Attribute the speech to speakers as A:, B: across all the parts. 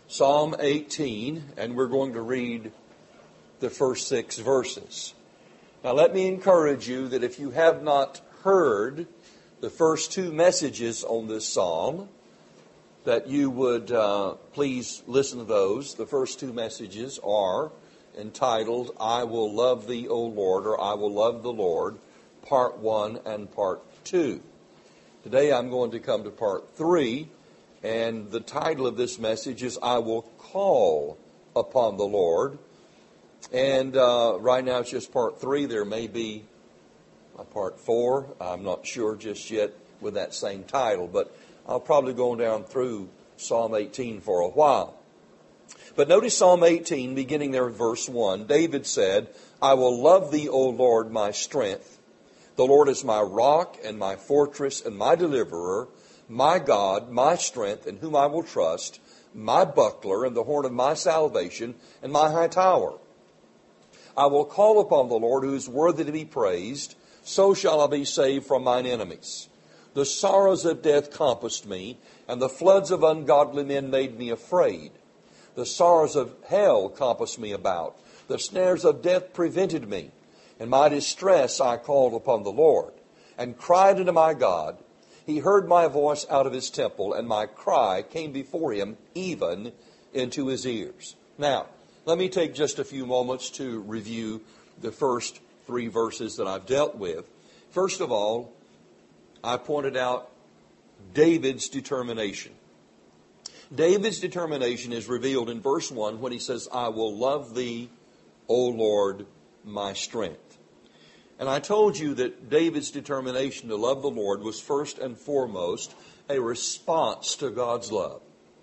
A: Psalm 18, and we're going to read the first 6 verses. Now let me encourage you that if you have not heard the first 2 messages on this psalm, that you would please listen to those. The first 2 messages are entitled, I Will Love Thee, O Lord, or I Will Love the Lord, Part 1 and Part 2. Today I'm going to come to Part 3, and the title of this message is, I Will Call Upon the Lord. And right now it's just Part 3. There may be a Part 4. I'm not sure just yet with that same title, but I'll probably go down through Psalm 18 for a while. But notice Psalm 18, beginning there at verse 1. David said, I will love Thee, O Lord, my strength. The Lord is my rock and my fortress and my deliverer, my God, my strength, in whom I will trust, my buckler and the horn of my salvation, and my high tower. I will call upon the Lord, who is worthy to be praised. So shall I be saved from mine enemies. The sorrows of death compassed me, and the floods of ungodly men made me afraid. The sorrows of hell compassed me about. The snares of death prevented me. In my distress I called upon the Lord, and cried unto my God. He heard my voice out of his temple, and my cry came before him, even into his ears. Now, let me take just a few moments to review the first 3 verses that I've dealt with. First of all, I pointed out David's determination. David's determination is revealed in verse 1 when he says, I will love Thee, O Lord, my strength. And I told you that David's determination to love the Lord was first and foremost a response to God's love.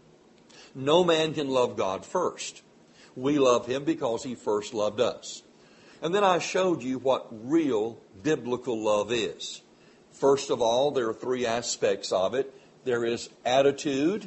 A: No man can love God first. We love Him because He first loved us. And then I showed you what real biblical love is. First of all, there are 3 aspects of it. There is attitude,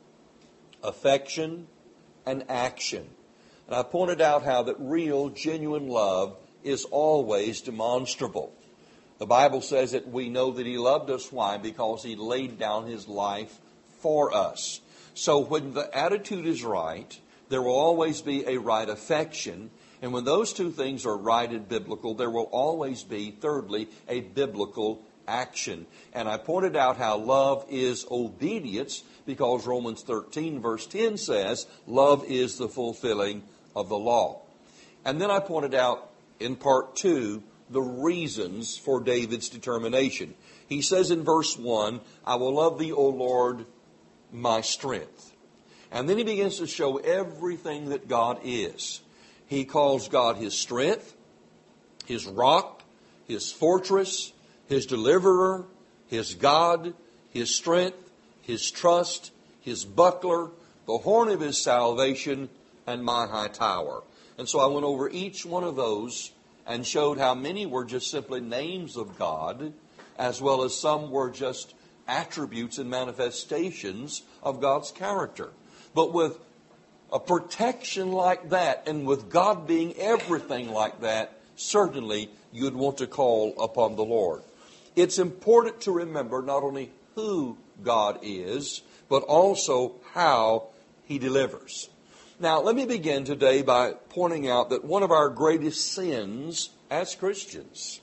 A: affection, and action. And I pointed out how that real, genuine love is always demonstrable. The Bible says that we know that He loved us. Why? Because He laid down His life for us. So when the attitude is right, there will always be a right affection. And when those 2 things are right and biblical, there will always be, thirdly, a biblical action. And I pointed out how love is obedience, because Romans 13 verse 10 says, love is the fulfilling of the law. And then I pointed out in part 2 the reasons for David's determination. He says in verse 1, I will love Thee, O Lord, my strength. And then he begins to show everything that God is. He calls God His strength, His rock, His fortress, His deliverer, His God, His strength, His trust, His buckler, the horn of His salvation, and my high tower. And so I went over each one of those and showed how many were just simply names of God, as well as some were just attributes and manifestations of God's character. But with a protection like that, and with God being everything like that, certainly you'd want to call upon the Lord. It's important to remember not only who God is, but also how He delivers. Now, let me begin today by pointing out that one of our greatest sins as Christians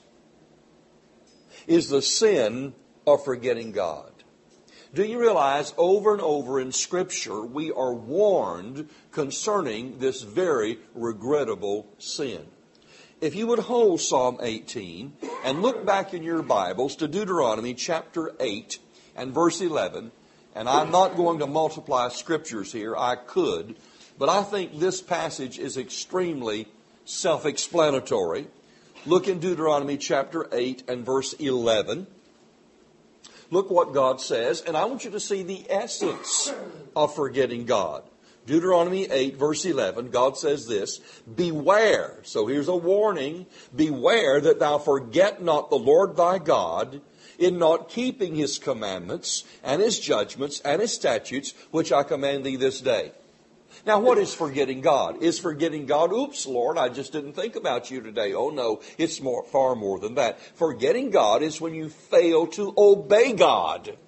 A: is the sin of forgetting God. Do you realize over and over in Scripture we are warned concerning this very regrettable sin? If you would hold Psalm 18 and look back in your Bibles to Deuteronomy chapter 8 and verse 11, and I'm not going to multiply scriptures here, I could, but I think this passage is extremely self-explanatory. Look in Deuteronomy chapter 8 and verse 11. Look what God says, and I want you to see the essence of forgetting God. Deuteronomy 8 verse 11, God says this, beware, so here's a warning, beware that thou forget not the Lord thy God in not keeping His commandments and His judgments and His statutes, which I command thee this day. Now, what is forgetting God? Is forgetting God, oops, Lord, I just didn't think about you today. Oh, no, it's far more than that. Forgetting God is when you fail to obey God.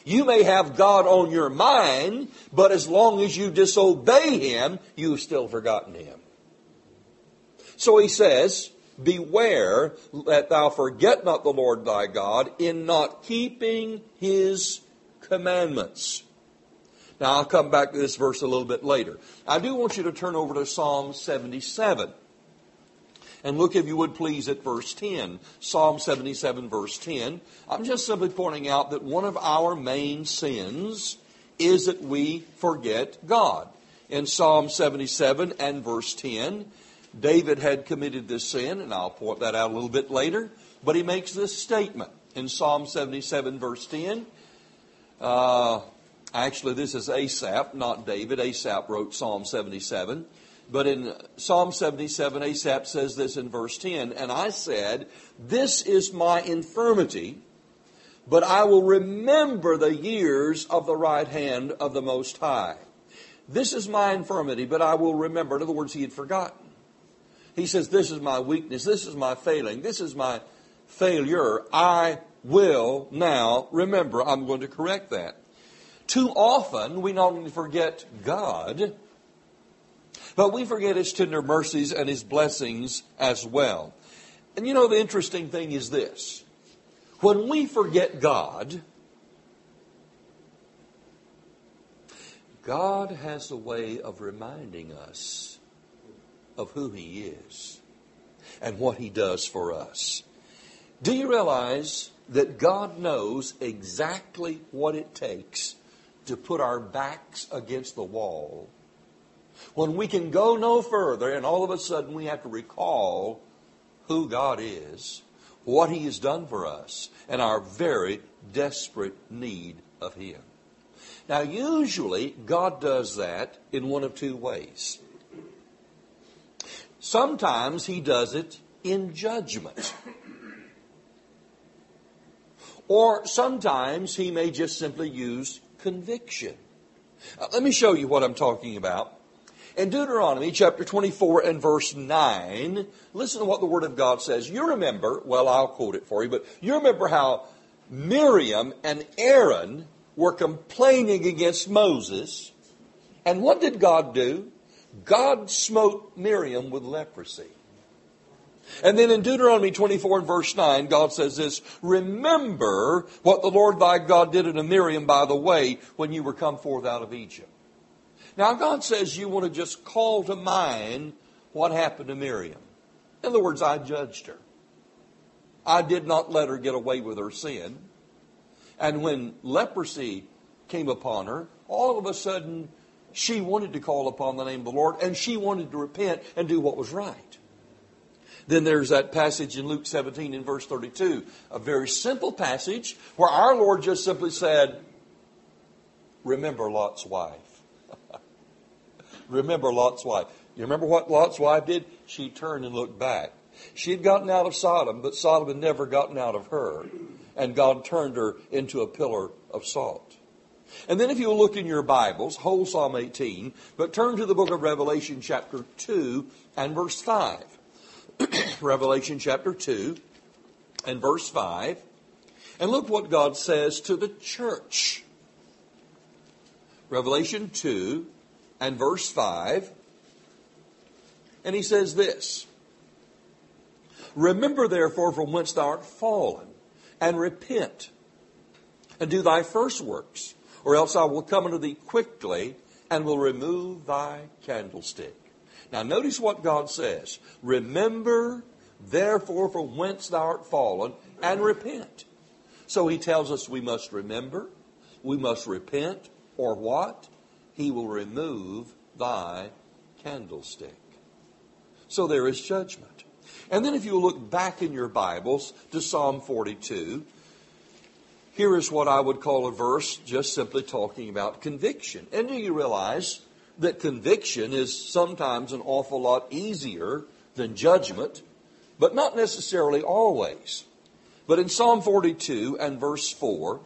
A: You may have God on your mind, but as long as you disobey Him, you've still forgotten Him. So he says, beware that thou forget not the Lord thy God in not keeping His commandments. Now I'll come back to this verse a little bit later. I do want you to turn over to Psalm 77. And look, if you would please, at verse 10. Psalm 77, verse 10. I'm just simply pointing out that one of our main sins is that we forget God. In Psalm 77 and verse 10, David had committed this sin, and I'll point that out a little bit later. But he makes this statement in Psalm 77, verse 10. Actually, this is Asaph, not David. Asaph wrote Psalm 77. But in Psalm 77, Asaph says this in verse 10, and I said, this is my infirmity, but I will remember the years of the right hand of the Most High. This is my infirmity, but I will remember. In other words, he had forgotten. He says, this is my weakness, this is my failing, this is my failure. I will now remember. I'm going to correct that. Too often, we not only forget God, but we forget His tender mercies and His blessings as well. And you know, the interesting thing is this. When we forget God, God has a way of reminding us of who He is and what He does for us. Do you realize that God knows exactly what it takes to put our backs against the wall when we can go no further, and all of a sudden we have to recall who God is, what He has done for us, and our very desperate need of Him? Now, usually God does that in one of two ways. Sometimes He does it in judgment. Or sometimes He may just simply use conviction. Let me show you what I'm talking about. In Deuteronomy chapter 24 and verse 9, listen to what the Word of God says. You remember, well, I'll quote it for you, but you remember how Miriam and Aaron were complaining against Moses. And what did God do? God smote Miriam with leprosy. And then in Deuteronomy 24 and verse 9, God says this, remember what the Lord thy God did unto Miriam by the way when you were come forth out of Egypt. Now God says you want to just call to mind what happened to Miriam. In other words, I judged her. I did not let her get away with her sin. And when leprosy came upon her, all of a sudden she wanted to call upon the name of the Lord, and she wanted to repent and do what was right. Then there's that passage in Luke 17 in verse 32, a very simple passage where our Lord just simply said, remember Lot's wife. Remember Lot's wife. You remember what Lot's wife did? She turned and looked back. She had gotten out of Sodom, but Sodom had never gotten out of her. And God turned her into a pillar of salt. And then if you'll look in your Bibles, whole Psalm 18, but turn to the book of Revelation chapter 2 and verse 5. Revelation chapter 2 and verse 5. And look what God says to the church. Revelation 2 and verse 5. And He says this. Remember therefore from whence thou art fallen, and repent, and do thy first works, or else I will come unto thee quickly, and will remove thy candlestick. Now notice what God says. Remember therefore from whence thou art fallen, and repent. So He tells us we must remember, we must repent, or what? He will remove thy candlestick. So there is judgment. And then if you look back in your Bibles to Psalm 42, here is what I would call a verse just simply talking about conviction. And do you realize that conviction is sometimes an awful lot easier than judgment, but not necessarily always. But in Psalm 42 and verse 4,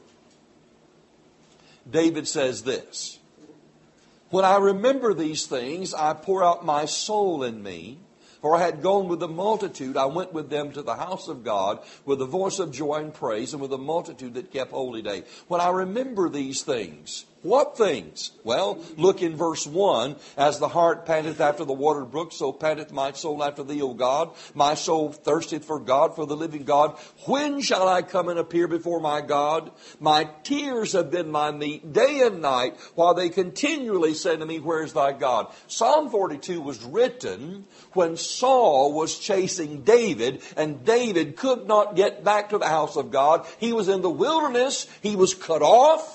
A: David says this, when I remember these things, I pour out my soul in me, For I had gone with the multitude, I went with them to the house of God with the voice of joy and praise, and with a multitude that kept holy day. When I remember these things, what things? Well, look in verse 1. As the hart panteth after the watered brook, so panteth my soul after thee, O God. My soul thirsteth for God, for the living God. When shall I come and appear before my God? My tears have been my meat day and night, while they continually say to me, where is thy God? Psalm 42 was written when Saul was chasing David, and David could not get back to the house of God. He was in the wilderness. He was cut off.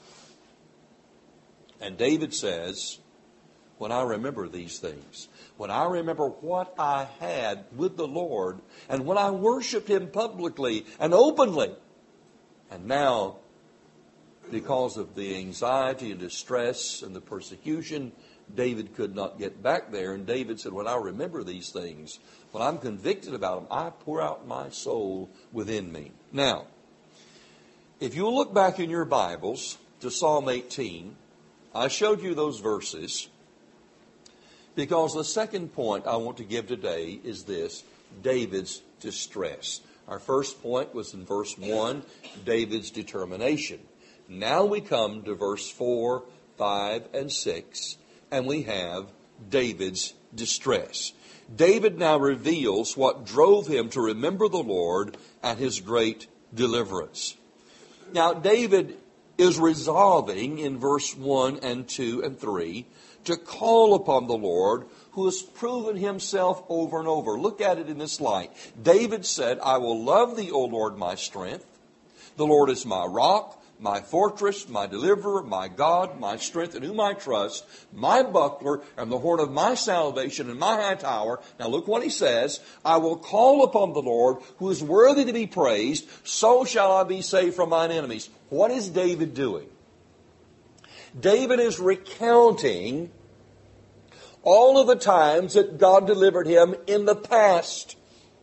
A: And David says, when I remember these things, when I remember what I had with the Lord, and when I worshiped Him publicly and openly, and now, because of the anxiety and distress and the persecution, David could not get back there. And David said, when I remember these things, when I'm convicted about them, I pour out my soul within me. Now, if you look back in your Bibles to Psalm 18, I showed you those verses because the second point I want to give today is this: David's distress. Our first point was in verse 1, David's determination. Now we come to verse 4, 5, and 6, and we have David's distress. David now reveals what drove him to remember the Lord and His great deliverance. Now, David is resolving in verse 1 and 2 and 3 to call upon the Lord, who has proven Himself over and over. Look at it in this light. David said, I will love Thee, O Lord, my strength. The Lord is my rock, my fortress, my deliverer, my God, my strength, in whom I trust, my buckler, and the horn of my salvation, and my high tower. Now look what he says. I will call upon the Lord, who is worthy to be praised. So shall I be saved from mine enemies. What is David doing? David is recounting all of the times that God delivered him in the past.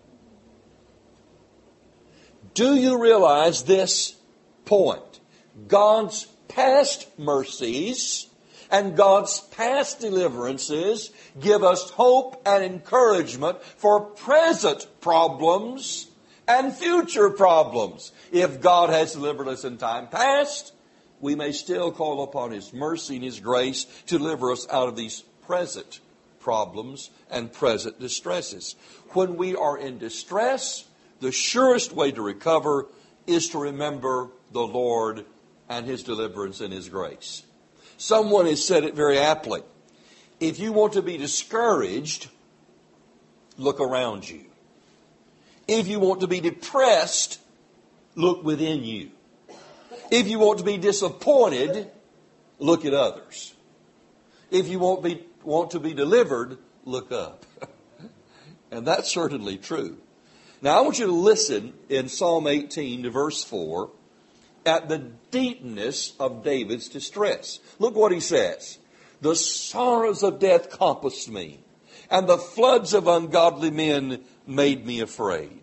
A: Do you realize this point? God's past mercies and God's past deliverances give us hope and encouragement for present problems and future problems. If God has delivered us in time past, we may still call upon His mercy and His grace to deliver us out of these present problems and present distresses. When we are in distress, the surest way to recover is to remember the Lord and His deliverance and His grace. Someone has said it very aptly. If you want to be discouraged, look around you. If you want to be depressed, look within you. If you want to be disappointed, look at others. If you want to be delivered, look up. And that's certainly true. Now I want you to listen in Psalm 18 to verse 4 at the deepness of David's distress. Look what he says. The sorrows of death compassed me, and the floods of ungodly men made me afraid.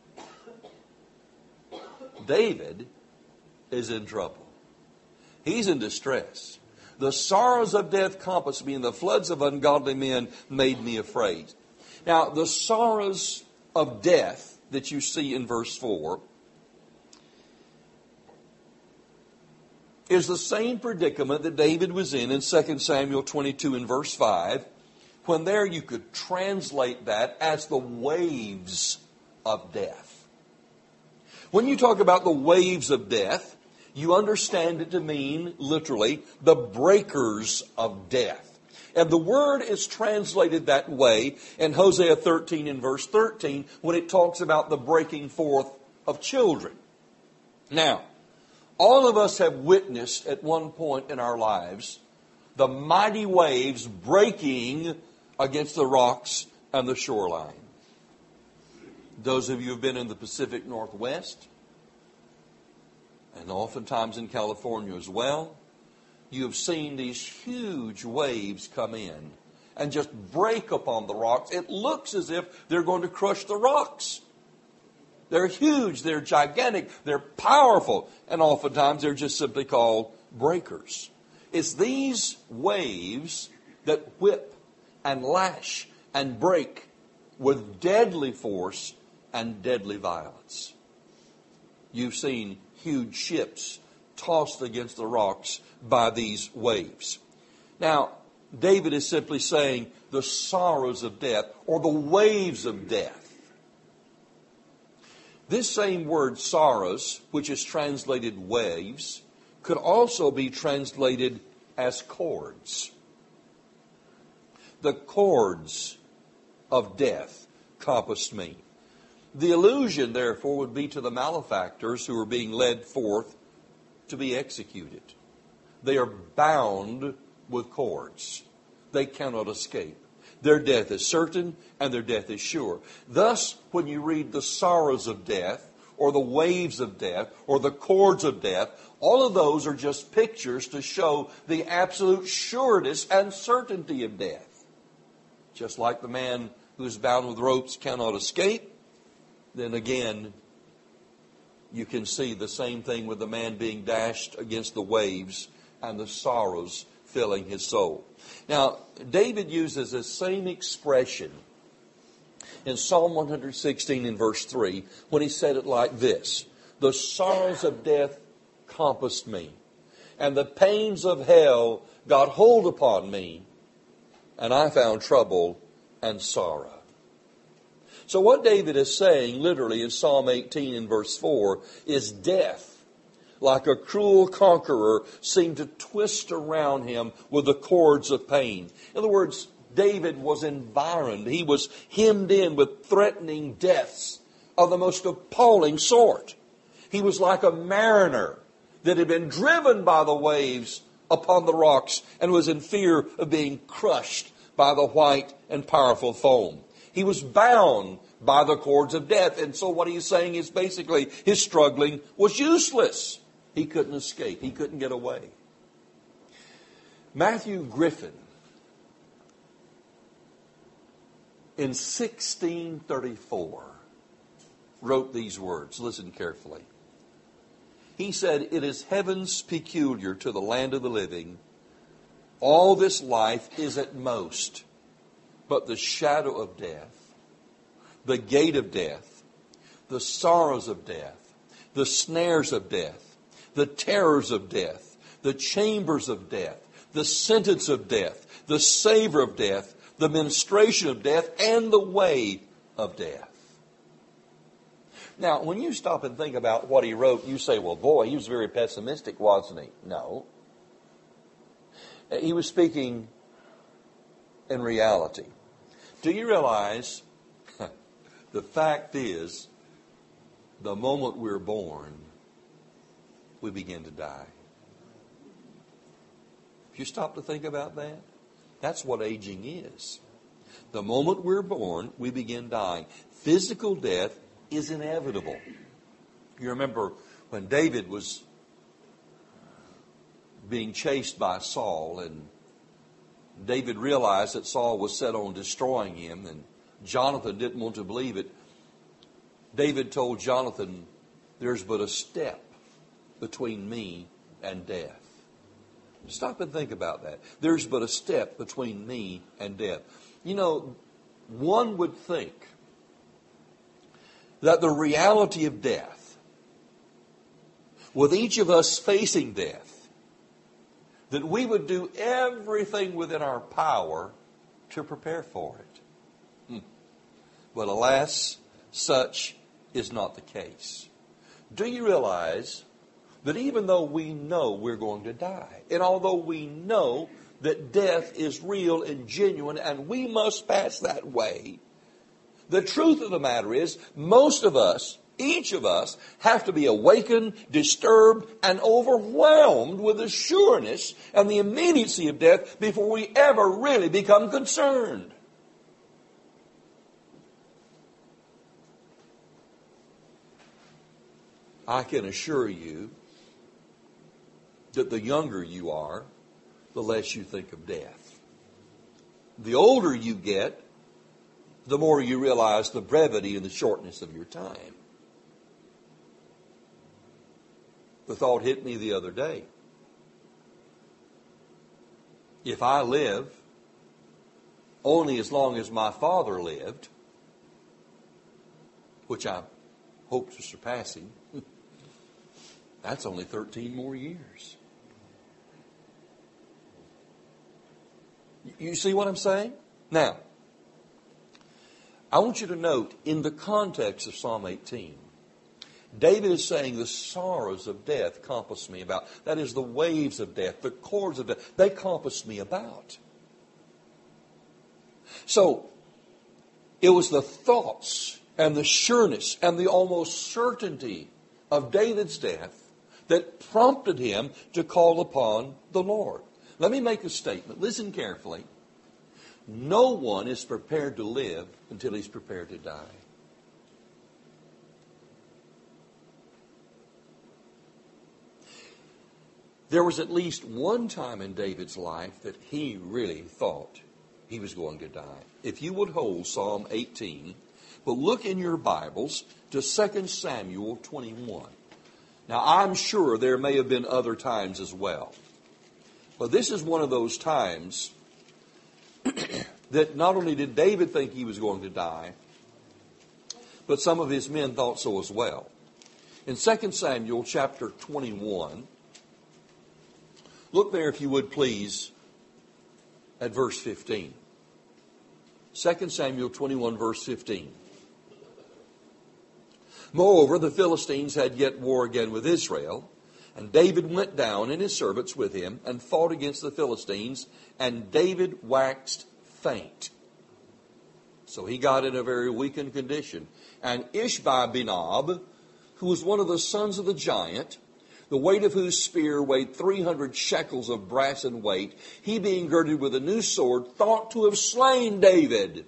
A: David is in trouble. He's in distress. The sorrows of death compassed me, and the floods of ungodly men made me afraid. Now, the sorrows of death that you see in verse 4 is the same predicament that David was in 2 Samuel 22 and verse 5, when there you could translate that as the waves of death. When you talk about the waves of death, you understand it to mean, literally, the breakers of death. And the word is translated that way in Hosea 13 and verse 13 when it talks about the breaking forth of children. Now, all of us have witnessed at one point in our lives the mighty waves breaking against the rocks and the shoreline. Those of you who have been in the Pacific Northwest, and oftentimes in California as well, you have seen these huge waves come in and just break upon the rocks. It looks as if they're going to crush the rocks. They're huge, they're gigantic, they're powerful, and oftentimes they're just simply called breakers. It's these waves that whip and lash and break with deadly force and deadly violence. You've seen huge ships tossed against the rocks by these waves. Now, David is simply saying the sorrows of death or the waves of death. This same word sorrows, which is translated waves, could also be translated as cords. The cords of death compassed me. The allusion, therefore, would be to the malefactors who are being led forth to be executed. They are bound with cords. They cannot escape. Their death is certain and their death is sure. Thus, when you read the sorrows of death, or the waves of death, or the cords of death, all of those are just pictures to show the absolute sureness and certainty of death. Just like the man who is bound with ropes cannot escape, then again, you can see the same thing with the man being dashed against the waves and the sorrows filling his soul. Now, David uses the same expression in Psalm 116 in verse 3 when he said it like this: the sorrows of death compassed me, and the pains of hell got hold upon me, and I found trouble and sorrow. So what David is saying literally in Psalm 18 in verse 4 is death, like a cruel conqueror, seemed to twist around him with the cords of pain. In other words, David was environed. He was hemmed in with threatening deaths of the most appalling sort. He was like a mariner that had been driven by the waves upon the rocks and was in fear of being crushed by the white and powerful foam. He was bound by the cords of death. And so what he's saying is basically his struggling was useless. He couldn't escape. He couldn't get away. Matthew Griffin, in 1634, wrote these words. Listen carefully. He said, "It is heaven's peculiar to the land of the living. All this life is at most but the shadow of death, the gate of death, the sorrows of death, the snares of death, the terrors of death, the chambers of death, the sentence of death, the savor of death, the ministration of death, and the way of death." Now, when you stop and think about what he wrote, you say, well, boy, he was very pessimistic, wasn't he? No. He was speaking in reality. Do you realize the fact is, the moment we're born, we begin to die? If you stop to think about that, that's what aging is. The moment we're born, we begin dying. Physical death is inevitable. You remember when David was being chased by Saul, and David realized that Saul was set on destroying him, and Jonathan didn't want to believe it. David told Jonathan, "There's but a step between me and death." Stop and think about that. There's but a step between me and death. You know, one would think that the reality of death, with each of us facing death, that we would do everything within our power to prepare for it. But alas, such is not the case. Do you realize that even though we know we're going to die, and although we know that death is real and genuine and we must pass that way, the truth of the matter is most of us, each of us, have to be awakened, disturbed, and overwhelmed with the sureness and the immediacy of death before we ever really become concerned. I can assure you that the younger you are, the less you think of death. The older you get, the more you realize the brevity and the shortness of your time. The thought hit me the other day. If I live only as long as my father lived, which I hope to surpass him, that's only 13 more years. You see what I'm saying? Now, I want you to note, in the context of Psalm 18, David is saying the sorrows of death compass me about. That is, the waves of death, the cords of death, they compass me about. So, it was the thoughts and the sureness and the almost certainty of David's death that prompted him to call upon the Lord. Let me make a statement. Listen carefully. No one is prepared to live until he's prepared to die. There was at least one time in David's life that he really thought he was going to die. If you would hold Psalm 18, but look in your Bibles to 2 Samuel 21. Now, I'm sure there may have been other times as well. But this is one of those times that not only did David think he was going to die, but some of his men thought so as well. In 2 Samuel chapter 21, look there, if you would please, at verse 15. 2 Samuel 21, verse 15. Moreover, the Philistines had yet war again with Israel, and David went down and his servants with him and fought against the Philistines, and David waxed faint. So he got in a very weakened condition. And Ishbi-Benob, who was one of the sons of the giant, the weight of whose spear weighed 300 shekels of brass in weight, he being girded with a new sword, thought to have slain David.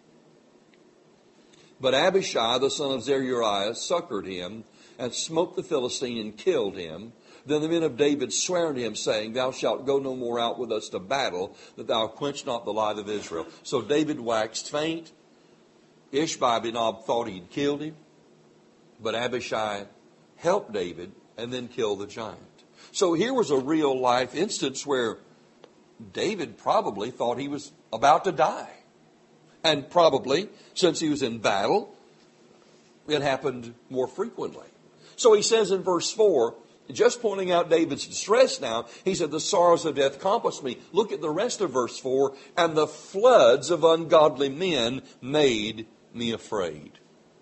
A: But Abishai, the son of Zeruiah, succored him, and smote the Philistine and killed him. Then the men of David sware unto him, saying, Thou shalt go no more out with us to battle, that thou quench not the light of Israel. So David waxed faint. Ishbi-Benob thought he'd killed him. But Abishai helped David and then killed the giant. So here was a real life instance where David probably thought he was about to die. And probably, since he was in battle, it happened more frequently. So he says in verse 4, just pointing out David's distress now, he said, the sorrows of death compassed me. Look at the rest of verse 4. And the floods of ungodly men made me afraid.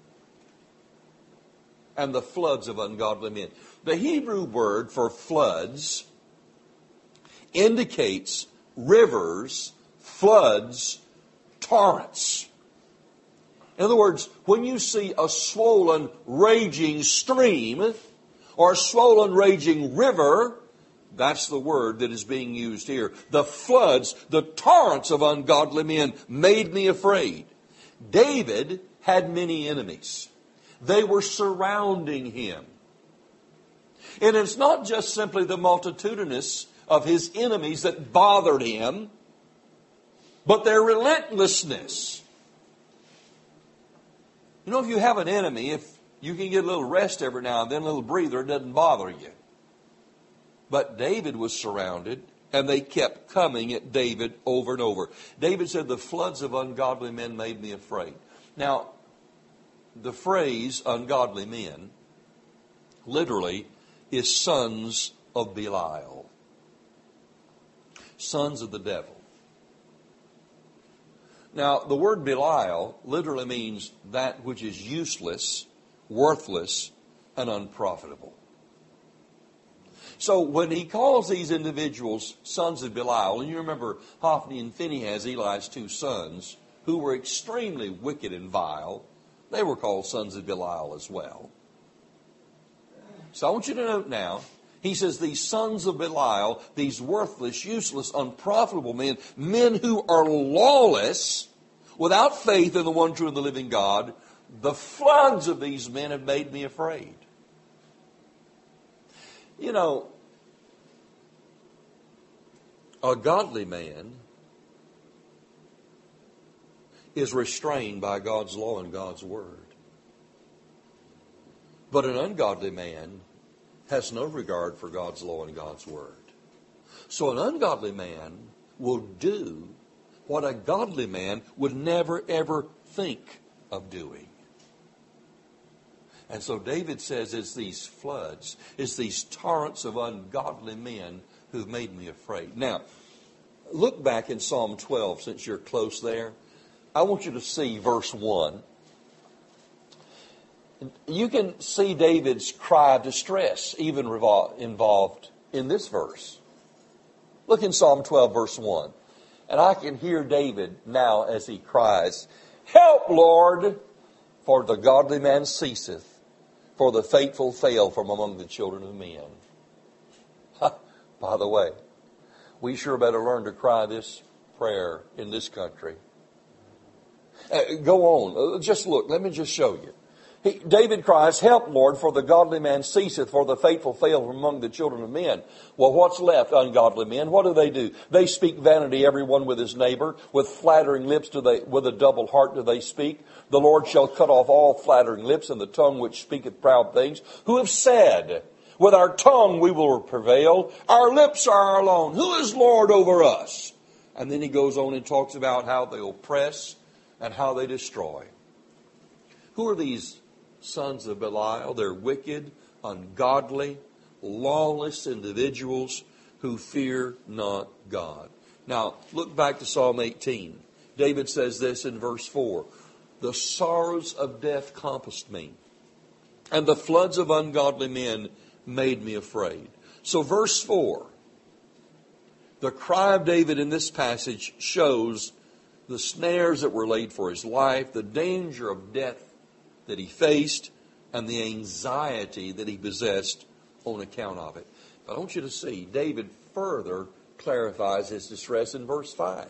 A: And the floods of ungodly men. The Hebrew word for floods indicates rivers, floods, torrents. In other words, when you see a swollen, raging stream or a swollen, raging river, that's the word that is being used here. The floods, the torrents of ungodly men made me afraid. David had many enemies. They were surrounding him. And it's not just simply the multitudinous of his enemies that bothered him, but their relentlessness. You know, if you have an enemy, if you can get a little rest every now and then, a little breather, it doesn't bother you. But David was surrounded, and they kept coming at David over and over. David said, the floods of ungodly men made me afraid. Now, the phrase ungodly men literally is sons of Belial. Sons of the devil. Now, the word Belial literally means that which is useless, worthless, and unprofitable. So when he calls these individuals sons of Belial, and you remember Hophni and Phinehas, Eli's two sons, who were extremely wicked and vile, they were called sons of Belial as well. So I want you to note now, he says these sons of Belial, these worthless, useless, unprofitable men, men who are lawless, without faith in the one true and the living God, the floods of these men have made me afraid. You know, a godly man is restrained by God's law and God's word. But an ungodly man has no regard for God's law and God's word. So an ungodly man will do what a godly man would never ever think of doing. And so David says it's these floods, it's these torrents of ungodly men who've made me afraid. Now, look back in Psalm 12 since you're close there. I want you to see verse 1. You can see David's cry of distress even involved in this verse. Look in Psalm 12, verse 1. And I can hear David now as he cries, "Help, Lord, for the godly man ceaseth, for the faithful fail from among the children of men." By the way, we sure better learn to cry this prayer in this country. Go on. Just look. Let me just show you. David cries, "Help, Lord, for the godly man ceaseth, for the faithful fail from among the children of men." Well, what's left? Ungodly men. What do? They speak vanity, everyone with his neighbor. With flattering lips with a double heart do they speak. The Lord shall cut off all flattering lips, and the tongue which speaketh proud things. Who have said, "With our tongue we will prevail. Our lips are our own. Who is Lord over us?" And then he goes on and talks about how they oppress and how they destroy. Who are these sons of Belial? They're wicked, ungodly, lawless individuals who fear not God. Now, look back to Psalm 18. David says this in verse 4. "The sorrows of death compassed me, and the floods of ungodly men made me afraid." So verse 4, the cry of David in this passage shows the snares that were laid for his life, the danger of death that he faced, and the anxiety that he possessed on account of it. But I want you to see, David further clarifies his distress in verse 5.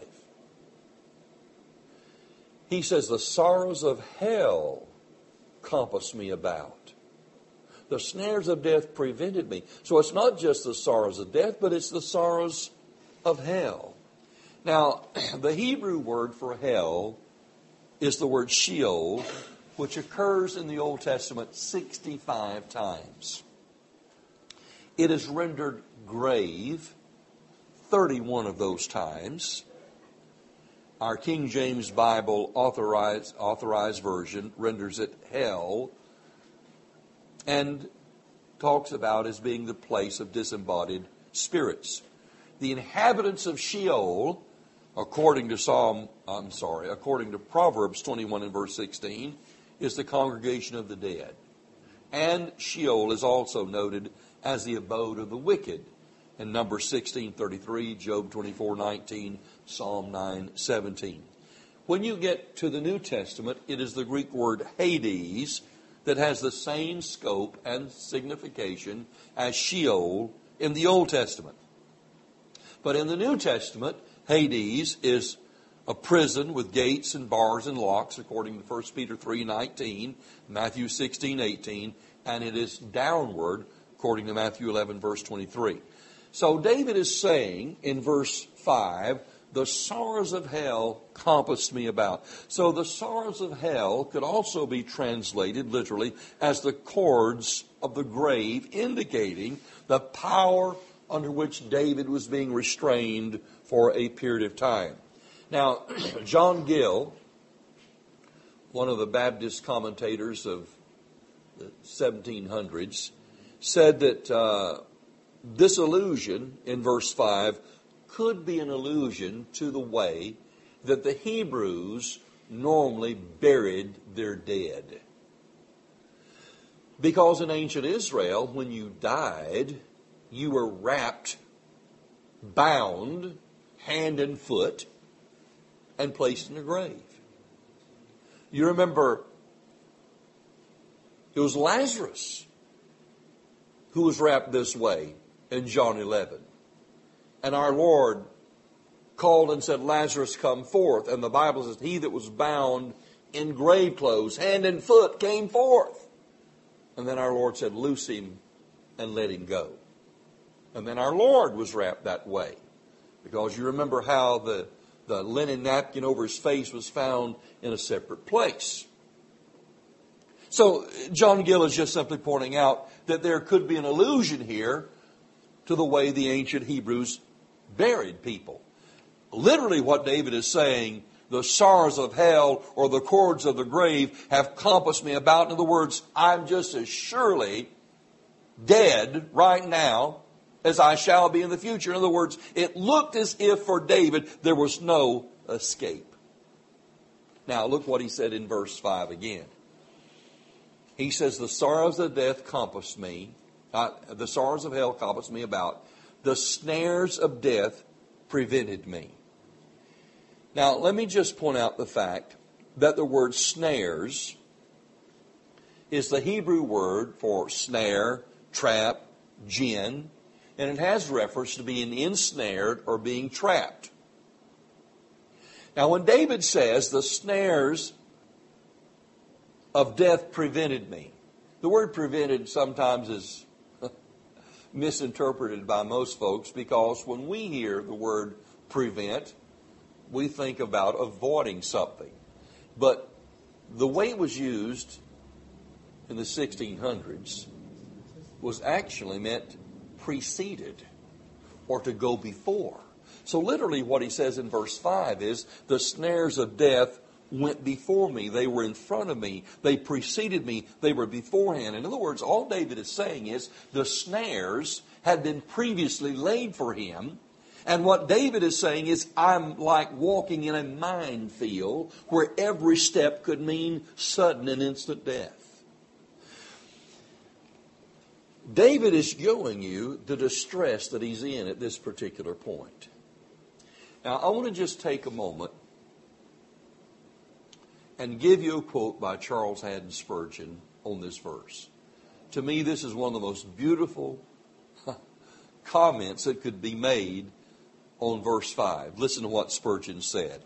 A: He says, "The sorrows of hell compass me about. The snares of death prevented me." So it's not just the sorrows of death, but it's the sorrows of hell. Now, the Hebrew word for hell is the word Sheol, which occurs in the Old Testament 65 times. It is rendered grave 31 of those times. Our King James Bible authorized version renders it hell and talks about as being the place of disembodied spirits. The inhabitants of Sheol, according to Proverbs 21 and verse 16, is the congregation of the dead. And Sheol is also noted as the abode of the wicked in Numbers 16:33, Job 24:19, Psalm 9:17. When you get to the New Testament, it is the Greek word Hades that has the same scope and signification as Sheol in the Old Testament. But in the New Testament, Hades is a prison with gates and bars and locks, according to 1 Peter 3:19, Matthew 16:18, and it is downward, according to Matthew 11, verse 23. So David is saying in verse 5, "The sorrows of hell compassed me about." So the sorrows of hell could also be translated literally as the cords of the grave, indicating the power under which David was being restrained for a period of time. Now, John Gill, one of the Baptist commentators of the 1700s, said that this allusion in verse 5 could be an allusion to the way that the Hebrews normally buried their dead. Because in ancient Israel, when you died, you were wrapped, bound, hand and foot, and placed in a grave. You remember, it was Lazarus who was wrapped this way in John 11. And our Lord called and said, "Lazarus, come forth." And the Bible says, he that was bound in grave clothes, hand and foot, came forth. And then our Lord said, "Loose him and let him go." And then our Lord was wrapped that way. Because you remember how the linen napkin over his face was found in a separate place. So John Gill is just simply pointing out that there could be an allusion here to the way the ancient Hebrews buried people. Literally what David is saying, The sorrows of hell or the cords of the grave have compassed me about. In other words, I'm just as surely dead right now as I shall be in the future. In other words, it looked as if for David there was no escape. Now look what he said in verse 5 again. He says, the sorrows of death compassed me, the sorrows of hell compassed me about. The snares of death prevented me. Now, let me just point out the fact that the word snares is the Hebrew word for snare, trap, gin, and it has reference to being ensnared or being trapped. Now, when David says, the snares of death prevented me, the word prevented sometimes is misinterpreted by most folks, because when we hear the word prevent, we think about avoiding something. But the way it was used in the 1600s was actually meant preceded or to go before. So literally what he says in verse 5 is, the snares of death went before me. They were in front of me. They preceded me. They were beforehand. In other words, all David is saying is the snares had been previously laid for him. And what David is saying is, I'm like walking in a minefield where every step could mean sudden and instant death. David is showing you the distress that he's in at this particular point. Now, I want to just take a moment and give you a quote by Charles Haddon Spurgeon on this verse. To me, this is one of the most beautiful comments that could be made on verse 5. Listen to what Spurgeon said.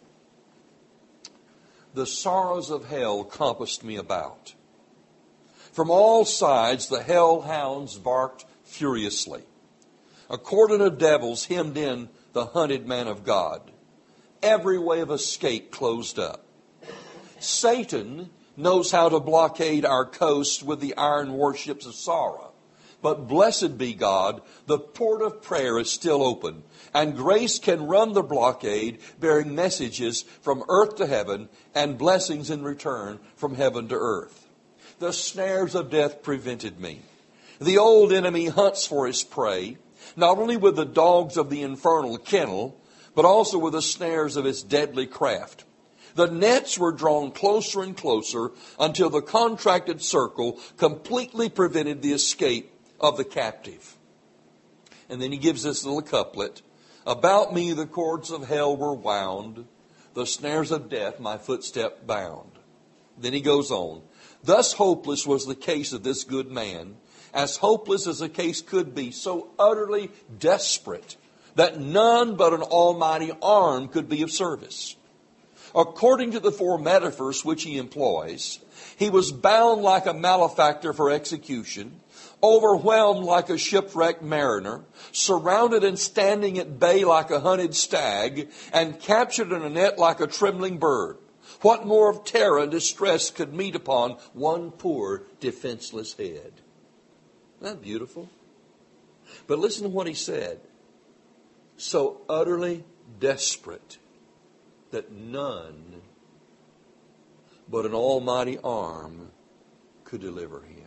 A: The sorrows of hell compassed me about. From all sides the hellhounds barked furiously. A cordon of devils hemmed in the hunted man of God. Every way of escape closed up. Satan knows how to blockade our coast with the iron warships of sorrow. But blessed be God, the port of prayer is still open, and grace can run the blockade, bearing messages from earth to heaven and blessings in return from heaven to earth. The snares of death prevented me. The old enemy hunts for his prey, not only with the dogs of the infernal kennel, but also with the snares of his deadly craft. The nets were drawn closer and closer until the contracted circle completely prevented the escape of the captive. And then he gives this little couplet. About me the cords of hell were wound, the snares of death my footstep bound. Then he goes on. Thus hopeless was the case of this good man, as hopeless as a case could be, so utterly desperate that none but an almighty arm could be of service. According to the four metaphors which he employs, he was bound like a malefactor for execution, overwhelmed like a shipwrecked mariner, surrounded and standing at bay like a hunted stag, and captured in a net like a trembling bird. What more of terror and distress could meet upon one poor defenseless head? Isn't that beautiful? But listen to what he said. So utterly desperate that none but an almighty arm could deliver him.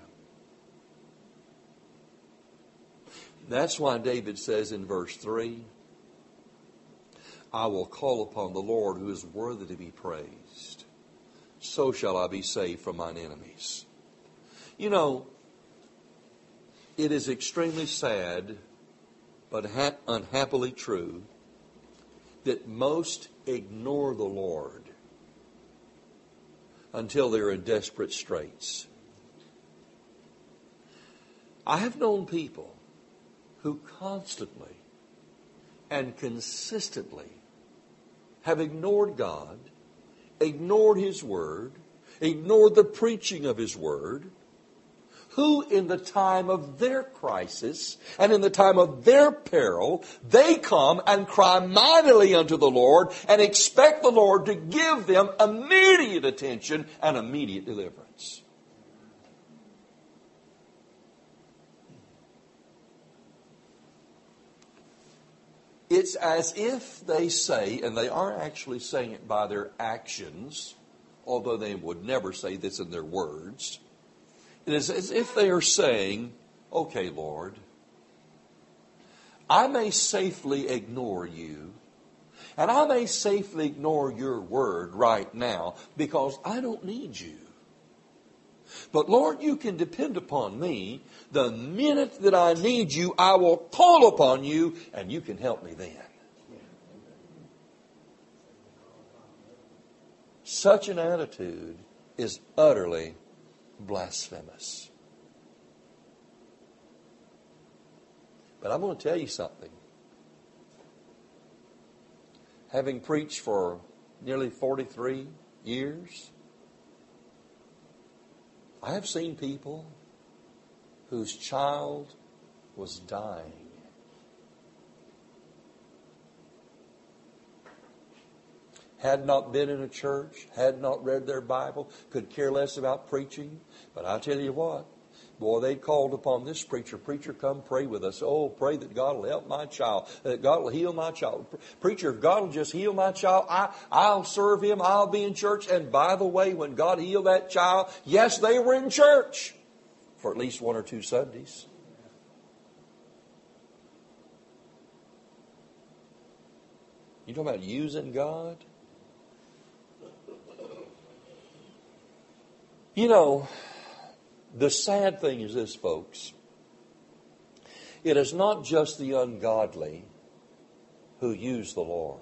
A: That's why David says in verse 3, I will call upon the Lord who is worthy to be praised. So shall I be saved from mine enemies. You know, it is extremely sad, but unhappily true, that most ignore the Lord until they're in desperate straits. I have known people who constantly and consistently have ignored God, ignored His Word, ignored the preaching of His Word, who in the time of their crisis and in the time of their peril, they come and cry mightily unto the Lord and expect the Lord to give them immediate attention and immediate deliverance. It's as if they say, and they are actually saying it by their actions, although they would never say this in their words. It is as if they are saying, okay, Lord, I may safely ignore you, and I may safely ignore your word right now because I don't need you. But Lord, you can depend upon me. The minute that I need you, I will call upon you, and you can help me then. Such an attitude is utterly blasphemous. But I'm going to tell you something. Having preached for nearly 43 years, I have seen people whose child was dying. Had not been in a church, had not read their Bible, could care less about preaching. But I tell you what, boy, they called upon this preacher. Preacher, come pray with us. Oh, pray that God will help my child, that God will heal my child. Preacher, if God will just heal my child, I'll serve Him, I'll be in church. And by the way, when God healed that child, yes, they were in church for at least 1 or 2 Sundays. You talking about using God? You know, the sad thing is this, folks. It is not just the ungodly who use the Lord.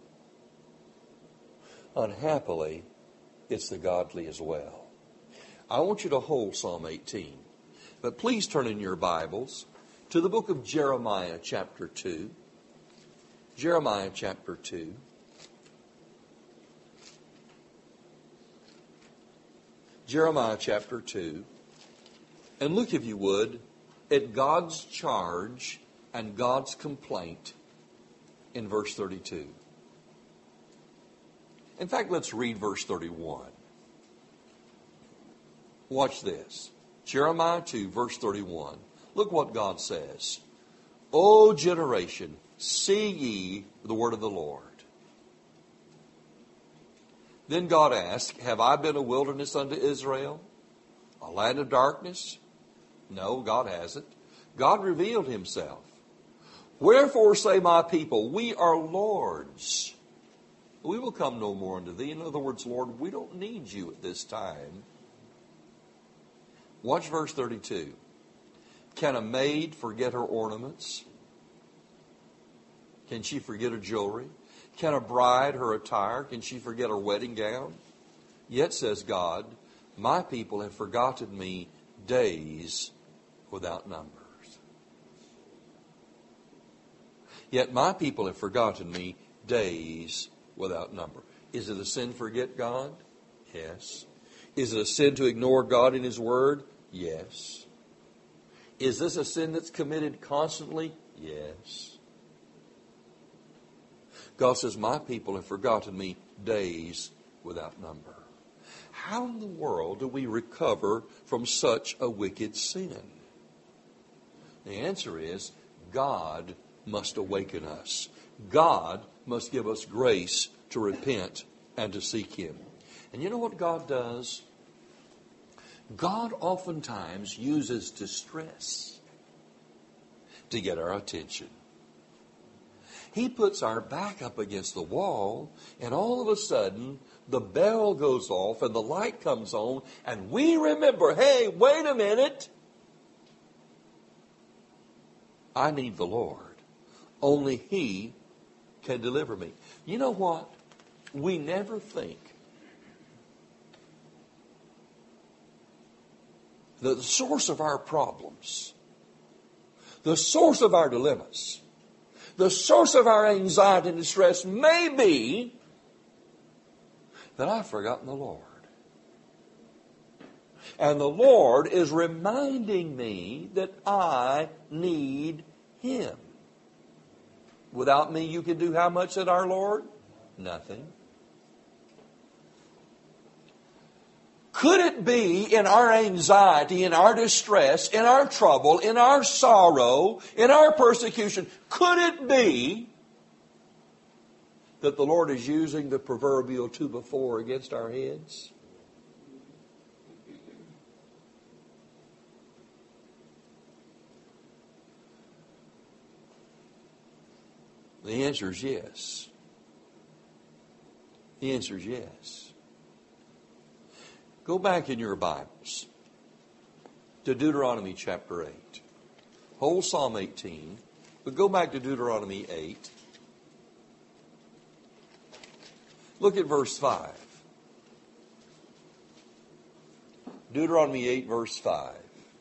A: Unhappily, it's the godly as well. I want you to hold Psalm 18. But please turn in your Bibles to the book of Jeremiah chapter 2. Jeremiah chapter 2. Jeremiah chapter 2. And look, if you would, at God's charge and God's complaint in verse 32. In fact, let's read verse 31. Watch this. Jeremiah 2, verse 31. Look what God says. O generation, see ye the word of the Lord. Then God asked, have I been a wilderness unto Israel, a land of darkness? No, God hasn't. God revealed Himself. Wherefore say my people, we are lords. We will come no more unto thee. In other words, Lord, we don't need you at this time. Watch verse 32. Can a maid forget her ornaments? Can she forget her jewelry? Can a bride her attire? Can she forget her wedding gown? Yet, says God, my people have forgotten me days without numbers. Yet my people have forgotten me days without number. Is it a sin to forget God? Yes. Is it a sin to ignore God in His Word? Yes. Is this a sin that's committed constantly? Yes. God says, my people have forgotten me days without number. How in the world do we recover from such a wicked sin? The answer is, God must awaken us. God must give us grace to repent and to seek Him. And you know what God does? God oftentimes uses distress to get our attention. He puts our back up against the wall, and all of a sudden, the bell goes off and the light comes on, and we remember, hey, wait a minute. I need the Lord. Only He can deliver me. You know what? We never think that the source of our problems, the source of our dilemmas, the source of our anxiety and distress may be that I've forgotten the Lord. And the Lord is reminding me that I need Him. Without me, you can do how much at our Lord? Nothing. Could it be in our anxiety, in our distress, in our trouble, in our sorrow, in our persecution, could it be that the Lord is using the proverbial 2x4 against our heads? The answer is yes. The answer is yes. Go back in your Bibles to Deuteronomy chapter 8. Whole Psalm 18, but go back to Deuteronomy 8. Look at verse 5. Deuteronomy 8, verse 5.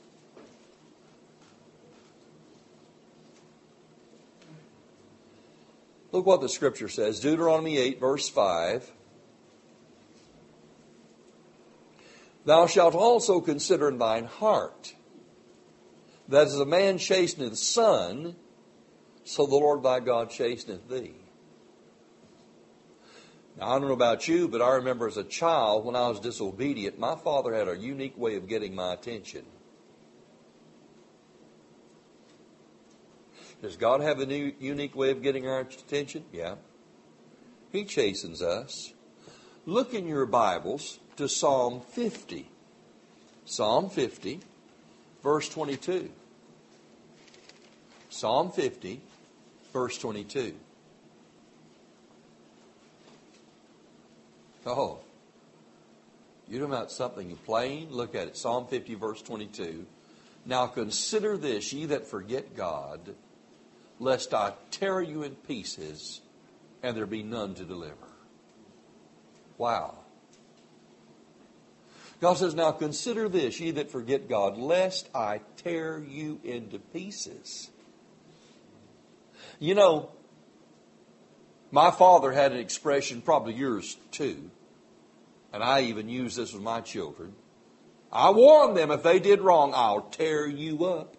A: Look what the Scripture says. Deuteronomy 8, verse 5. Thou shalt also consider in thine heart that as a man chasteneth son, so the Lord thy God chasteneth thee. Now, I don't know about you, but I remember as a child when I was disobedient, my father had a unique way of getting my attention. Does God have a unique way of getting our attention? Yeah. He chastens us. Look in your Bibles to Psalm 50. Psalm 50, verse 22. Psalm 50, verse 22. Oh, you know about something plain? Look at it. Psalm 50, verse 22. Now consider this, ye that forget God, lest I tear you in pieces, and there be none to deliver. Wow. God says, now consider this, ye that forget God, lest I tear you into pieces. You know, my father had an expression, probably yours too, and I even use this with my children. I warn them, if they did wrong, I'll tear you up.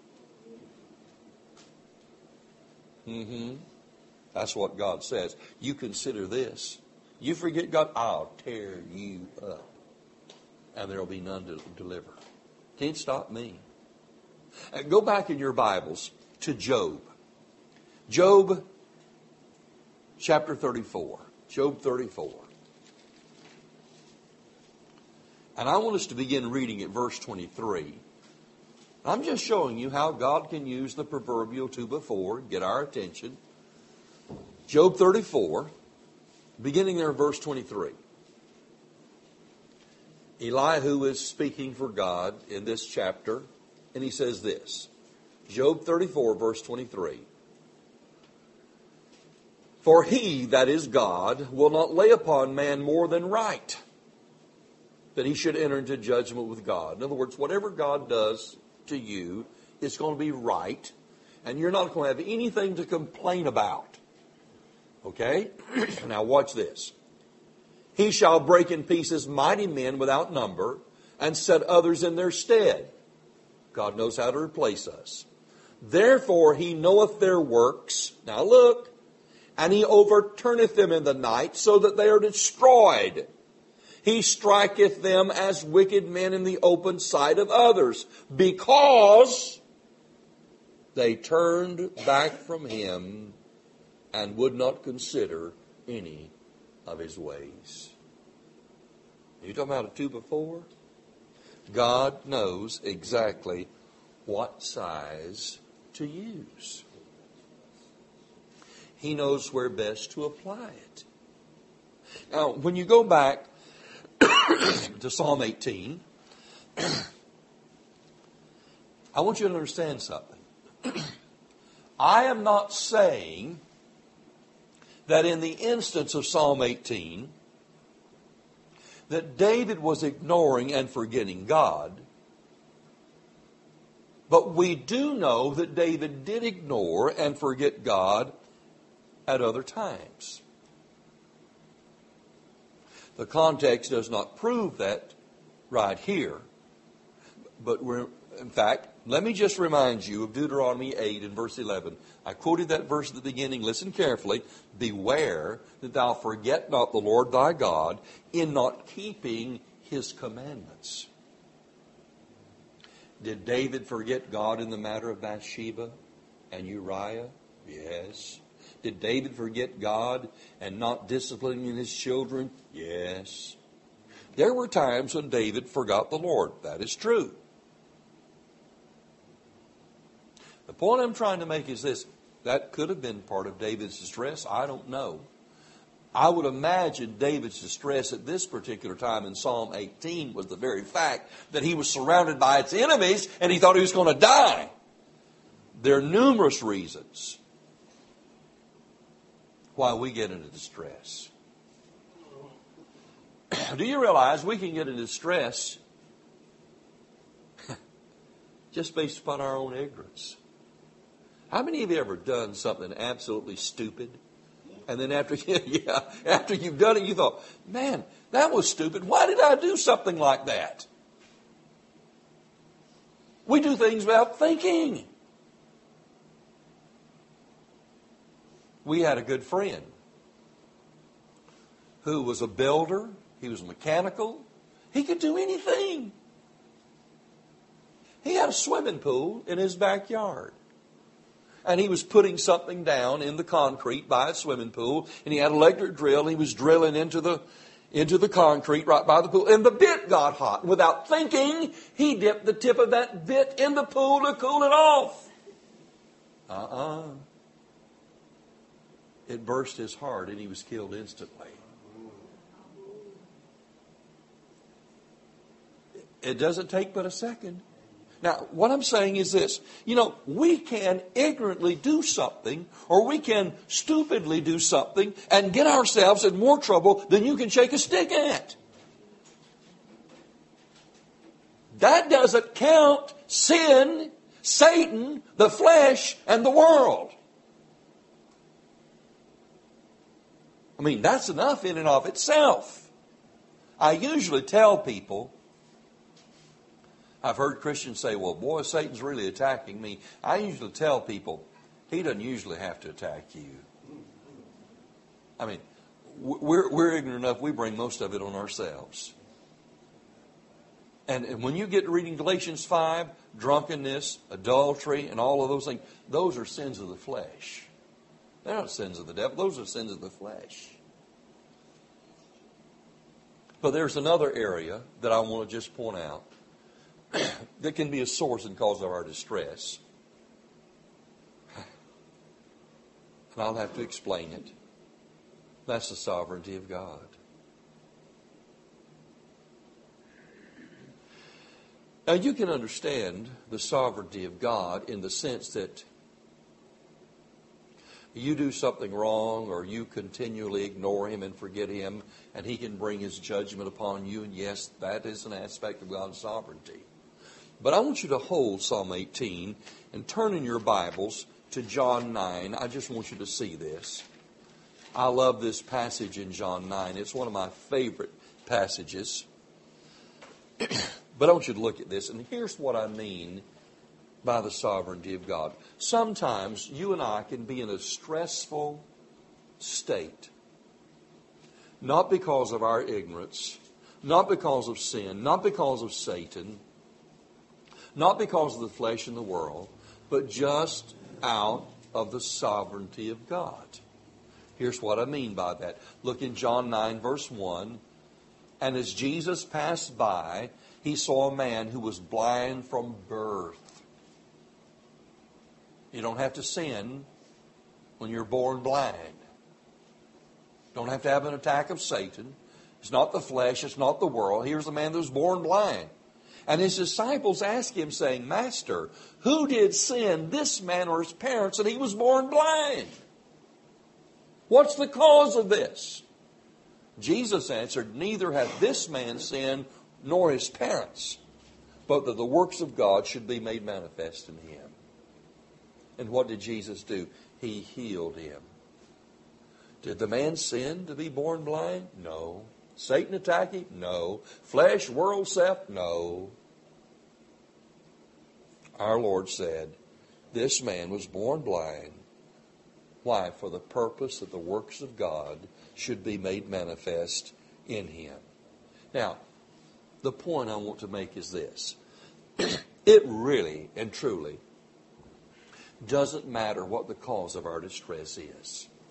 A: That's what God says. You consider this. You forget God, I'll tear you up. And there will be none to deliver. Can't stop me. Go back in your Bibles to Job. Job chapter 34. Job 34. And I want us to begin reading at verse 23. I'm just showing you how God can use the proverbial 2x4, get our attention. Job 34, beginning there in verse 23. Elihu is speaking for God in this chapter, and he says this. Job 34, verse 23. For he, that is God, will not lay upon man more than right, that he should enter into judgment with God. In other words, whatever God does to you, it's going to be right, and you're not going to have anything to complain about. Okay? Now watch this. He shall break in pieces mighty men without number, and set others in their stead. God knows how to replace us. Therefore he knoweth their works. Now look. And he overturneth them in the night, so that they are destroyed. He striketh them as wicked men in the open sight of others, because they turned back from him and would not consider any of his ways. You talking about a 2x4? God knows exactly what size to use. He knows where best to apply it. Now, when you go back to Psalm 18, I want you to understand something. I am not saying that in the instance of Psalm 18, that David was ignoring and forgetting God. But we do know that David did ignore and forget God at other times. The context does not prove that right here. But in fact, let me just remind you of Deuteronomy 8 and verse 11. I quoted that verse at the beginning. Listen carefully. Beware that thou forget not the Lord thy God in not keeping his commandments. Did David forget God in the matter of Bathsheba and Uriah? Yes. Did David forget God and not disciplining his children? Yes. There were times when David forgot the Lord. That is true. The point I'm trying to make is this. That could have been part of David's distress. I don't know. I would imagine David's distress at this particular time in Psalm 18 was the very fact that he was surrounded by its enemies and he thought he was going to die. There are numerous reasons why we get into distress. Do you realize we can get into distress just based upon our own ignorance? How many of you ever done something absolutely stupid? And then after you've done it, you thought, man, that was stupid. Why did I do something like that? We do things without thinking. We had a good friend who was a builder. He was mechanical. He could do anything. He had a swimming pool in his backyard. And he was putting something down in the concrete by a swimming pool. And he had an electric drill. And he was drilling into the concrete right by the pool. And the bit got hot. Without thinking, he dipped the tip of that bit in the pool to cool it off. It burst his heart and he was killed instantly. It doesn't take but a second. Now, what I'm saying is this. We can ignorantly do something or we can stupidly do something and get ourselves in more trouble than you can shake a stick at. That doesn't count sin, Satan, the flesh, and the world. I mean, that's enough in and of itself. I usually tell people, I've heard Christians say, well, boy, Satan's really attacking me. I usually tell people, he doesn't usually have to attack you. I mean, we're ignorant enough, we bring most of it on ourselves. And when you get to reading Galatians 5, drunkenness, adultery, and all of those things, those are sins of the flesh. They're not sins of the devil. Those are sins of the flesh. But there's another area that I want to just point out that can be a source and cause of our distress. And I'll have to explain it. That's the sovereignty of God. Now you can understand the sovereignty of God in the sense that you do something wrong or you continually ignore Him and forget Him and He can bring His judgment upon you. And yes, that is an aspect of God's sovereignty. But I want you to hold Psalm 18 and turn in your Bibles to John 9. I just want you to see this. I love this passage in John 9. It's one of my favorite passages. But I want you to look at this. And here's what I mean by the sovereignty of God. Sometimes you and I can be in a stressful state. Not because of our ignorance. Not because of sin. Not because of Satan. Not because of the flesh and the world, but just out of the sovereignty of God. Here's what I mean by that. Look in John 9, verse 1. And as Jesus passed by, He saw a man who was blind from birth. You don't have to sin when you're born blind. You don't have to have an attack of Satan. It's not the flesh, it's not the world. Here's a man that was born blind. And His disciples asked Him, saying, Master, who did sin, this man or his parents, that he was born blind? What's the cause of this? Jesus answered, neither hath this man sinned nor his parents, but that the works of God should be made manifest in him. And what did Jesus do? He healed him. Did the man sin to be born blind? No. Satan attack him? No. Flesh, world, self? No. Our Lord said, this man was born blind. Why? For the purpose that the works of God should be made manifest in him. Now, the point I want to make is this. It really and truly doesn't matter what the cause of our distress is.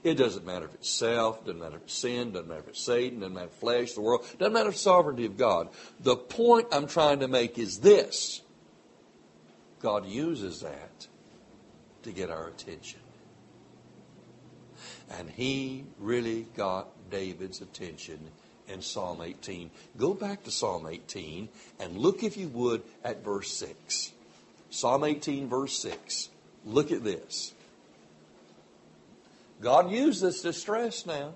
A: It doesn't matter if it's self, doesn't matter if it's sin, doesn't matter if it's Satan, doesn't matter if it's flesh, the world, doesn't matter if it's sovereignty of God. The point I'm trying to make is this. God uses that to get our attention. And He really got David's attention in Psalm 18. Go back to Psalm 18 and look, if you would, at verse 6. Psalm 18, verse 6. Look at this. God used this distress now.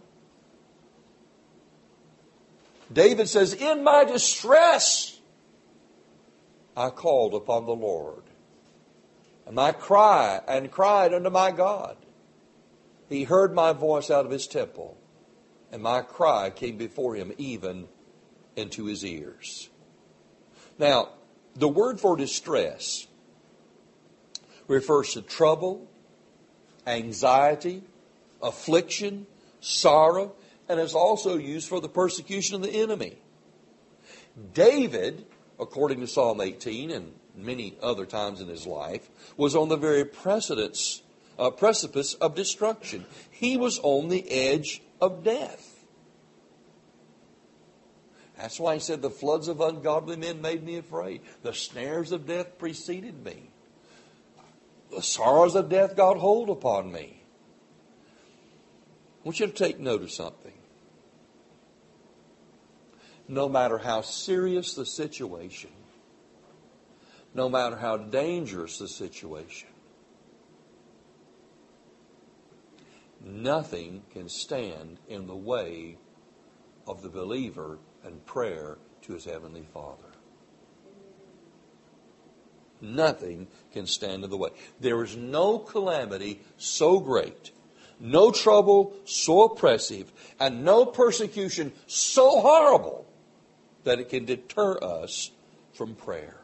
A: David says, in my distress, I called upon the Lord. And I cried unto my God. He heard my voice out of His temple, and my cry came before Him even into His ears. Now, the word for distress refers to trouble, anxiety, affliction, sorrow, and is also used for the persecution of the enemy. David, according to Psalm 18 and many other times in his life, was on the very precipice of destruction. He was on the edge of death. That's why he said, the floods of ungodly men made me afraid. The snares of death preceded me. The sorrows of death got hold upon me. I want you to take note of something. No matter how serious the situation, no matter how dangerous the situation, nothing can stand in the way of the believer and prayer to his Heavenly Father. Nothing can stand in the way. There is no calamity so great, no trouble so oppressive, and no persecution so horrible that it can deter us from prayer.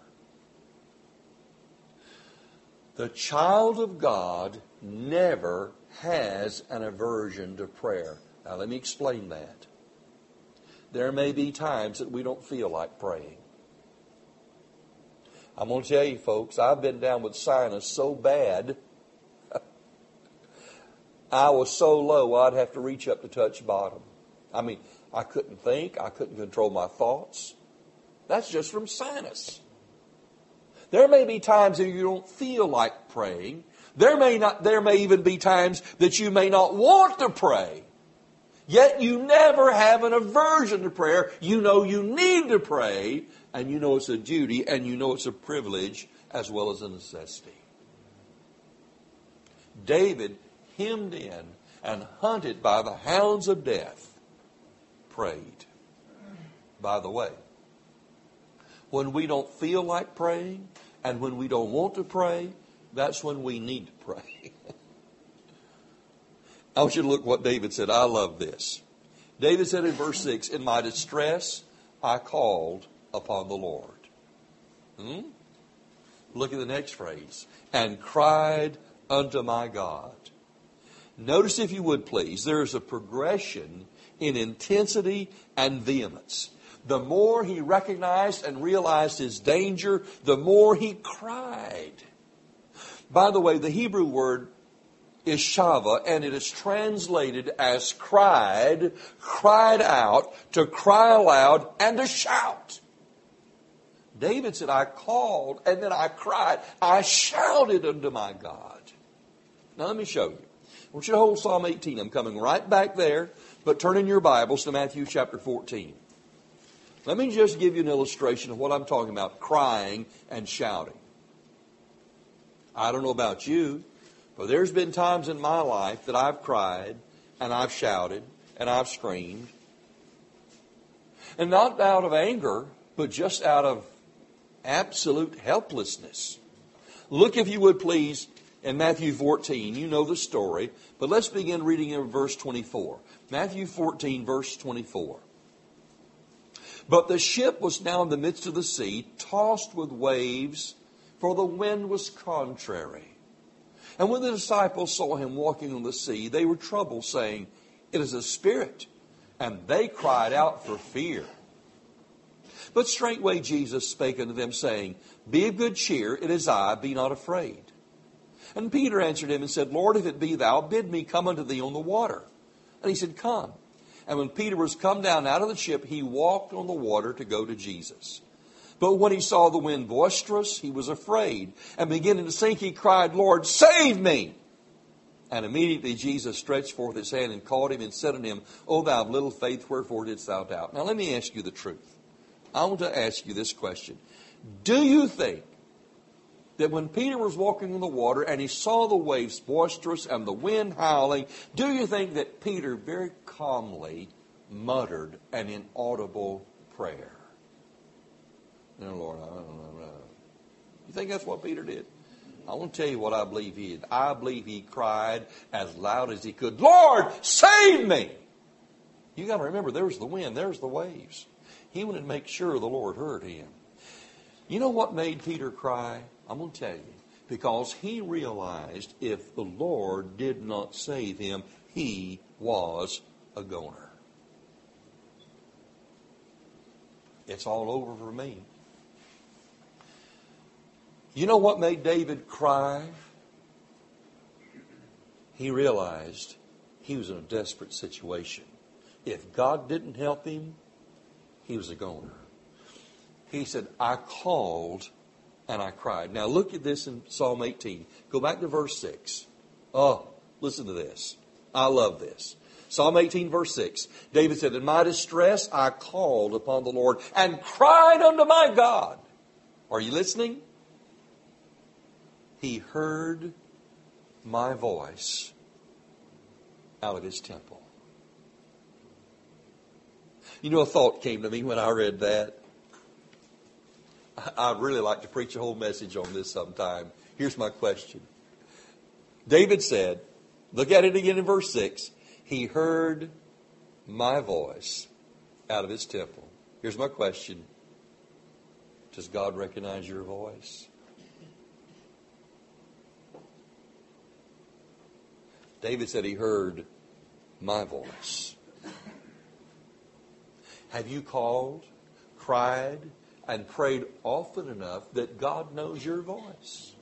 A: The child of God never has an aversion to prayer. Now let me explain that. There may be times that we don't feel like praying. I'm going to tell you, folks, I've been down with sinus so bad, I was so low I'd have to reach up to touch bottom. I mean, I couldn't think. I couldn't control my thoughts. That's just from sinus. There may be times that you don't feel like praying. There may even be times that you may not want to pray. Yet you never have an aversion to prayer. You know you need to pray, and you know it's a duty, and you know it's a privilege as well as a necessity. David, hemmed in and hunted by the hounds of death, prayed. By the way, when we don't feel like praying and when we don't want to pray, that's when we need to pray. I want you to look what David said. I love this. David said in verse 6, in my distress, I called upon the Lord. Look at the next phrase. And cried unto my God. Notice, if you would please, there is a progression in intensity and vehemence. The more he recognized and realized his danger, the more he cried. By the way, the Hebrew word is shava, and it is translated as cried out, to cry aloud, and to shout. David said, I called, and then I cried. I shouted unto my God. Now let me show you. I want you to hold Psalm 18. I'm coming right back there, but turn in your Bibles to Matthew chapter 14. Let me just give you an illustration of what I'm talking about, crying and shouting. I don't know about you, but there's been times in my life that I've cried and I've shouted and I've screamed. And not out of anger, but just out of absolute helplessness. Look, if you would please, in Matthew 14. You know the story, but let's begin reading in verse 24. Matthew 14, verse 24. But the ship was now in the midst of the sea, tossed with waves, for the wind was contrary. And when the disciples saw him walking on the sea, they were troubled, saying, It is a spirit. And they cried out for fear. But straightway Jesus spake unto them, saying, Be of good cheer, it is I, be not afraid. And Peter answered him and said, Lord, if it be thou, bid me come unto thee on the water. And he said, come. And when Peter was come down out of the ship, he walked on the water to go to Jesus. But when he saw the wind boisterous, he was afraid. And beginning to sink, he cried, Lord, save me! And immediately Jesus stretched forth his hand and caught him and said unto him, O thou of little faith, wherefore didst thou doubt? Now let me ask you the truth. I want to ask you this question. Do you think that when Peter was walking on the water and he saw the waves boisterous and the wind howling, do you think that Peter very calmly muttered an inaudible prayer? No, Lord, I don't know. You think that's what Peter did? I want to tell you what I believe he did. I believe he cried as loud as he could, Lord, save me! You got to remember, there's the wind, there's the waves. He wanted to make sure the Lord heard him. You know what made Peter cry? I'm going to tell you. Because he realized if the Lord did not save him, he was a goner. It's all over for me. You know what made David cry? He realized he was in a desperate situation. If God didn't help him, he was a goner. He said, I called and I cried. Now look at this in Psalm 18. Go back to verse 6. Oh, listen to this. I love this. Psalm 18 verse 6. David said, in my distress I called upon the Lord and cried unto my God. Are you listening? He heard my voice out of his temple. You know, a thought came to me when I read that. I'd really like to preach a whole message on this sometime. Here's my question. David said, look at it again in verse 6. He heard my voice out of his temple. Here's my question. Does God recognize your voice? David said he heard my voice. Have you called, cried, and prayed often enough that God knows your voice?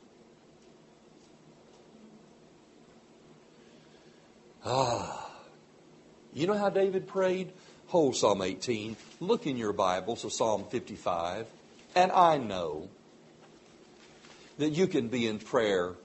A: You know how David prayed? Hold Psalm 18. Look in your Bible, so Psalm 55. And I know that you can be in prayer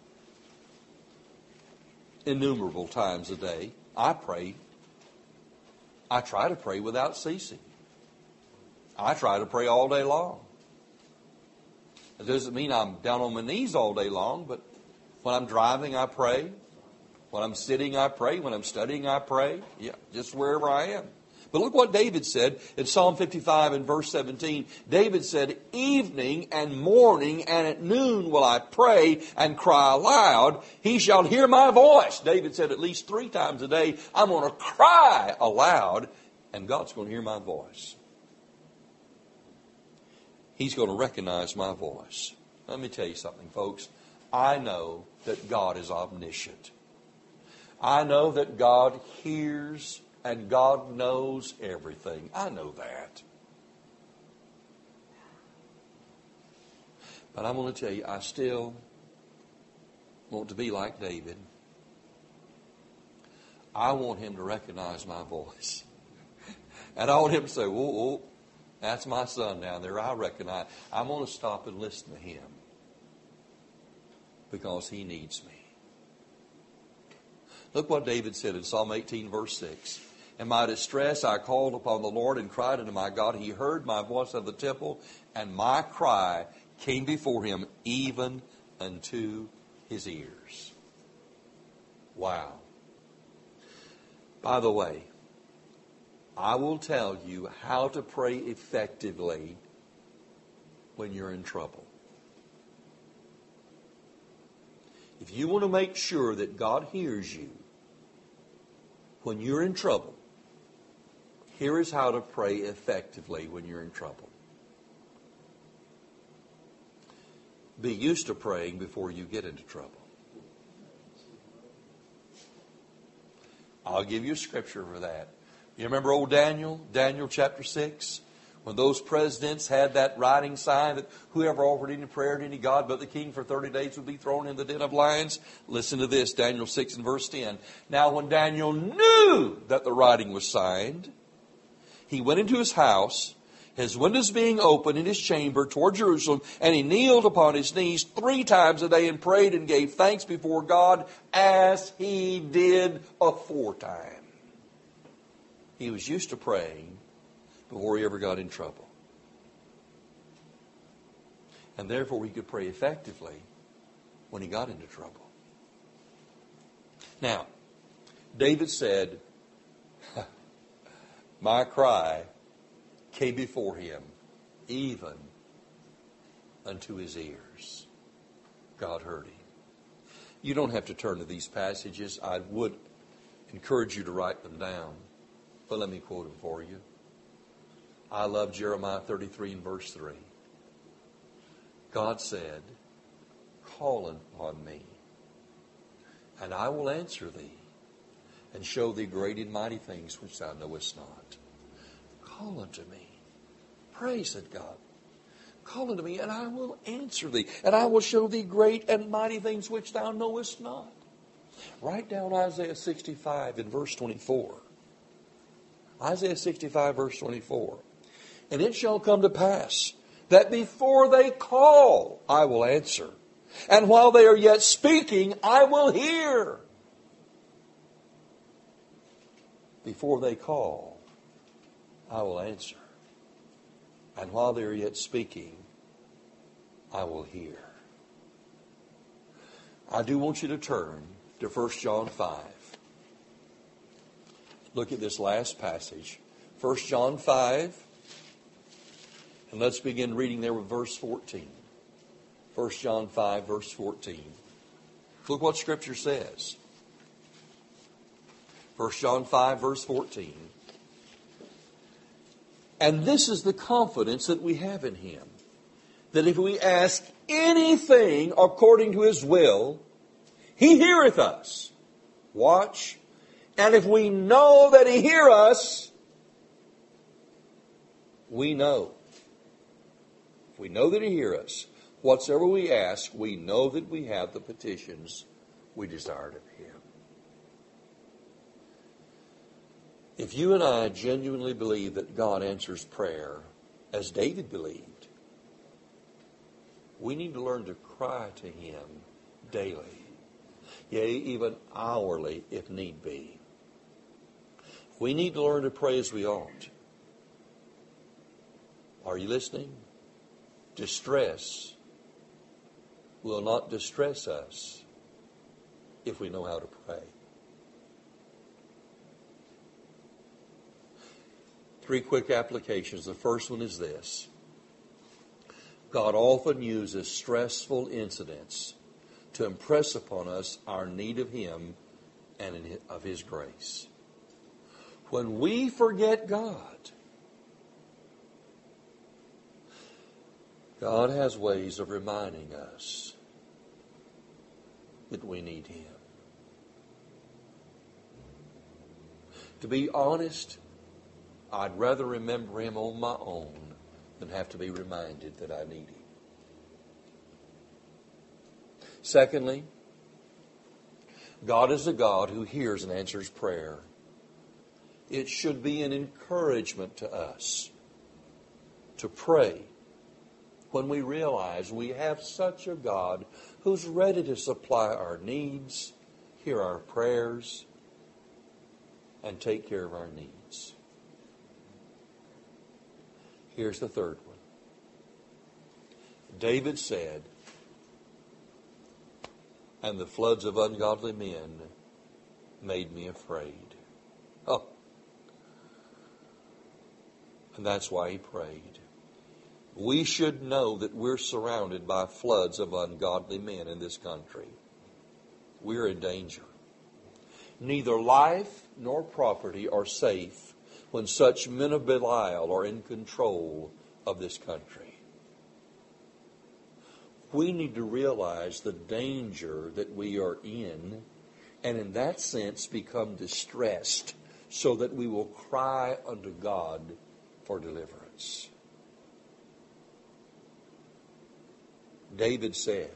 A: innumerable times a day. I pray. I try to pray without ceasing. I try to pray all day long. It doesn't mean I'm down on my knees all day long, but when I'm driving, I pray. When I'm sitting, I pray. When I'm studying, I pray. Yeah, just wherever I am. But look what David said in Psalm 55 and verse 17. David said, evening and morning and at noon will I pray and cry aloud. He shall hear my voice. David said at least 3 times a day, I'm going to cry aloud and God's going to hear my voice. He's going to recognize my voice. Let me tell you something, folks. I know that God is omniscient. I know that God hears and God knows everything. I know that. But I'm going to tell you, I still want to be like David. I want him to recognize my voice. And I want him to say, whoa, that's my son down there. I recognize. I'm going to stop and listen to him. Because he needs me. Look what David said in Psalm 18 verse 6. In my distress I called upon the Lord and cried unto my God. He heard my voice of the temple, and my cry came before him even unto his ears. Wow. By the way, I will tell you how to pray effectively when you're in trouble. If you want to make sure that God hears you when you're in trouble, here is how to pray effectively when you're in trouble. Be used to praying before you get into trouble. I'll give you a scripture for that. You remember old Daniel? Daniel chapter 6? When those presidents had that writing sign that whoever offered any prayer to any god but the king for 30 days would be thrown in the den of lions, listen to this, Daniel 6 and verse 10. Now when Daniel knew that the writing was signed, he went into his house, his windows being open in his chamber toward Jerusalem, and he kneeled upon his knees 3 times a day and prayed and gave thanks before God as he did aforetime. He was used to praying before he ever got in trouble. And therefore he could pray effectively when he got into trouble. Now, David said, my cry came before him, even unto his ears. God heard him. You don't have to turn to these passages. I would encourage you to write them down. But let me quote them for you. I love Jeremiah 33 and verse 3. God said, call upon me, and I will answer thee, and show thee great and mighty things which thou knowest not. Call unto me. Pray, said God. Call unto me, and I will answer thee, and I will show thee great and mighty things which thou knowest not. Write down Isaiah 65 in verse 24. Isaiah 65 verse 24. And it shall come to pass that before they call, I will answer. And while they are yet speaking, I will hear. Before they call, I will answer. And while they are yet speaking, I will hear. I do want you to turn to 1 John 5. Look at this last passage. 1 John 5. And let's begin reading there with verse 14. 1 John 5, verse 14. Look what Scripture says. 1 John 5, verse 14. And this is the confidence that we have in Him, that if we ask anything according to His will, He heareth us. Watch. And if we know that He hear us, we know. If we know that He hear us, whatsoever we ask, we know that we have the petitions we desired of Him. If you and I genuinely believe that God answers prayer, as David believed, we need to learn to cry to Him daily, yea, even hourly if need be. We need to learn to pray as we ought. Are you listening? Distress will not distress us if we know how to pray. 3 quick applications. The first one is this. God often uses stressful incidents to impress upon us our need of Him and of His grace. When we forget God, God has ways of reminding us that we need Him. To be honest, I'd rather remember Him on my own than have to be reminded that I need Him. Secondly, God is a God who hears and answers prayer. It should be an encouragement to us to pray when we realize we have such a God who's ready to supply our needs, hear our prayers, and take care of our needs. Here's the third one. David said, and the floods of ungodly men made me afraid. Oh. And that's why he prayed. We should know that we're surrounded by floods of ungodly men in this country. We're in danger. Neither life nor property are safe when such men of Belial are in control of this country. We need to realize the danger that we are in, and in that sense become distressed, so that we will cry unto God for deliverance. David said,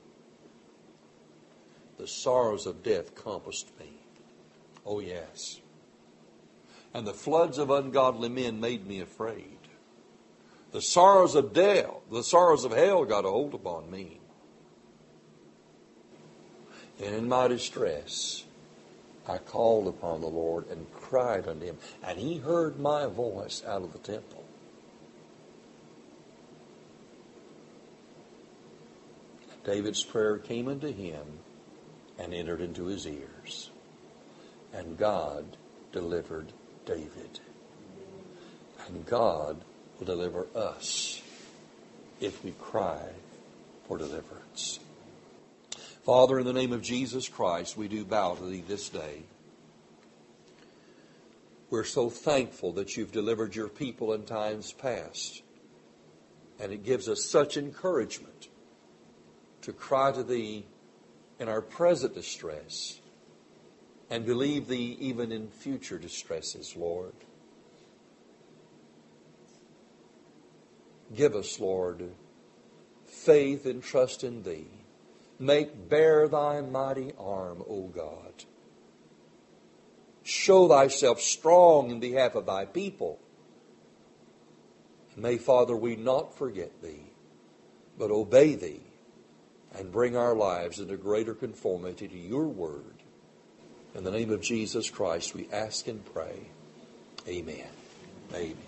A: the sorrows of death compassed me. Oh, yes. And the floods of ungodly men made me afraid. The sorrows of death, the sorrows of hell got a hold upon me. And in my distress, I called upon the Lord and cried unto Him. And He heard my voice out of the temple. David's prayer came unto Him and entered into His ears. And God delivered David. And God will deliver us if we cry for deliverance. Father, in the name of Jesus Christ, we do bow to Thee this day. We're so thankful that You've delivered Your people in times past. And it gives us such encouragement to cry to Thee in our present distress and believe Thee even in future distresses, Lord. Give us, Lord, faith and trust in Thee. Make bare Thy mighty arm, O God. Show Thyself strong in behalf of Thy people. May, Father, we not forget Thee, but obey Thee and bring our lives into greater conformity to Your word. In the name of Jesus Christ, we ask and pray. Amen. Amen.